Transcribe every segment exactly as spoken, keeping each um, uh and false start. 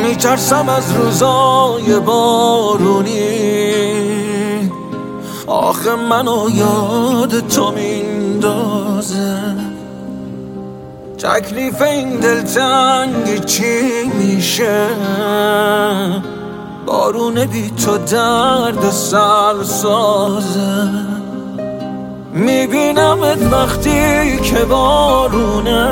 میترسم از روزای بارونی، آخه منو یاد تو میندازه. تکلیف این دلتنگ چی میشه؟ بارون بی تو درد سر سازه. میبینمت وقتی که بارونه،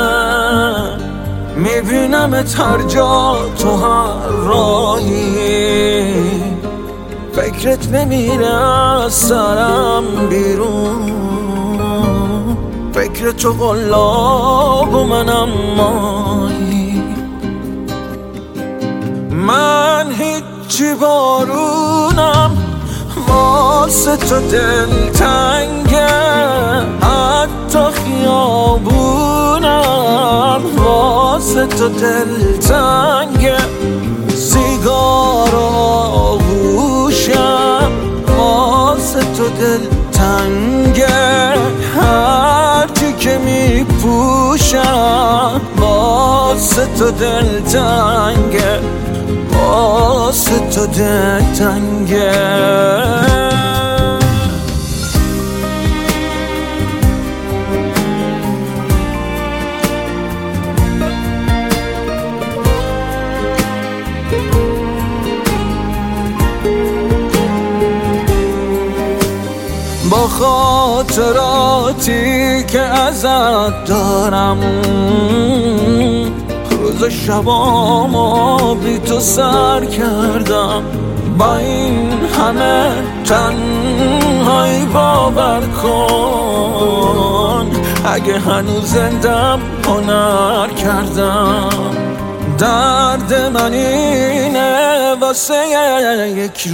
میبینمت هر جا تو هر راهی. فکرت نمیره از سرم بیرون، فکر تو قلاب و منم ماهی. من هیچی بارونم، واسه تو دلتنگه. حتی خیابونم واسه تو دلتنگه. سیگار و آغوشم واسه تو دلتنگه. هرچی که میپوشم واسه تو دلتنگه، واسه تو دلتنگه. با خاطراتی که ازت دارم، روز شبامو بی تو سر کردم. با این همه تنهایی باور کن، اگه هنوز زندم هنر کردم. درد من اینه واسه یک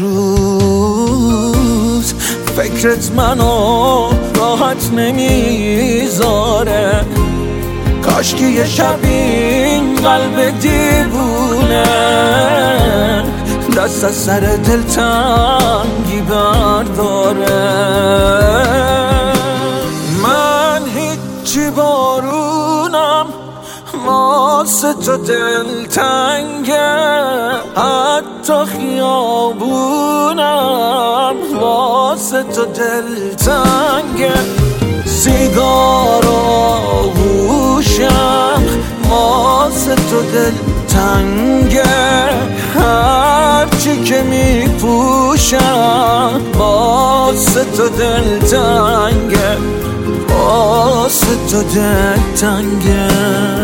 روز، فکرت منو راحت نمیذاره. کاش که یه شب این قلب دیوونه دست از سر دلتنگی برداره. من هیچی بارونم، واسه تو دلتنگه. حتی خیابونم واسه تو دلتنگه. سیگار و آغوشم واسه تو دلتنگه. هرچی که میپوشم واسه تو دلتنگه، واسه تو دلتنگه.